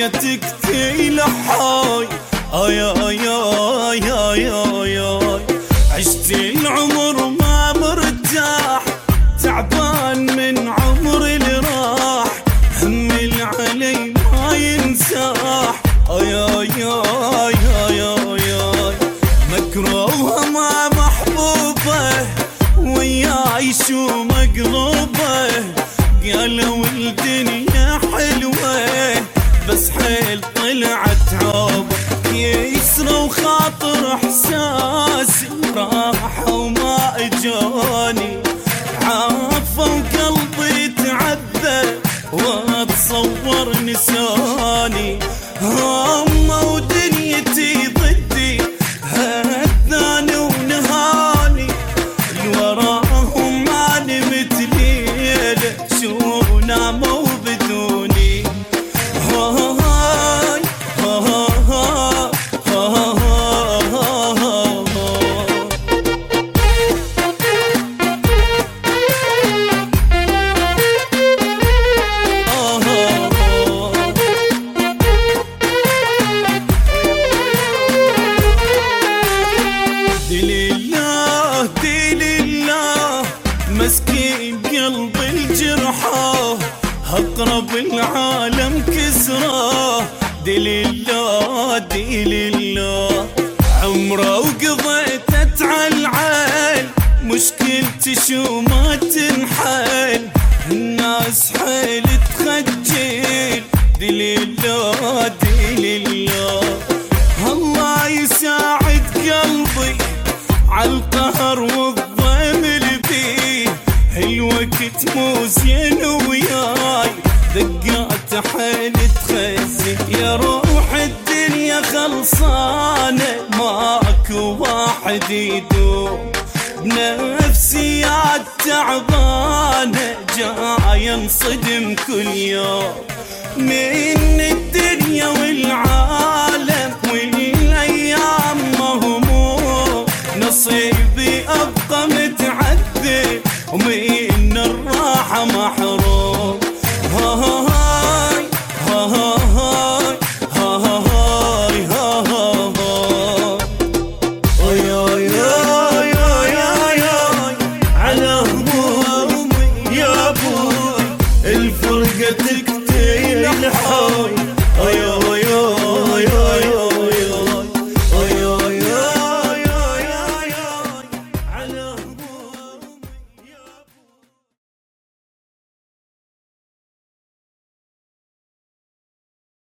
فرقتك تلحاي. آي آي آي آي آي آي عشت العمر ما مرتاح، تعبان من عمري اللي راح، همي علي ما ينساح. آي آي آي آي آي آي مكروهة ما محبوبة، وياي شو مقلوبة، قالوا الدنيا حلوة بس حيل طلعت عوبة. يسرى وخاطر احساسي راح وما اجاني، عافى وقلبي تعذب واتصور نساني، هامة ودنيتي ضدي هداني ونهاني، الوراهم ما نمت ليلة شو ناموا بدوني. هاي مسكين قلبي الجرحى أقرب العالم كسراه، دي لله دي لله عمره وقضيت اتعلعل، مشكلتي شو ما تنحل، الناس حيل تخجل، دي لله دي لله الله يساعد قلبي عالقهر والضيم اللي فيه، الوقت مو زين وياي دقات حيل تخزي، يا روح الدنيا خلصانة ماكو واحد يدوم، بنفسيات تعبانة جاي انصدم كل يوم، من الدنيا والعالم والايام مهموم، نصيبي ابقى متعذب ومن الراحة محروم. هاي هاي هاي هاي على همومي يا ابوي، الفرقة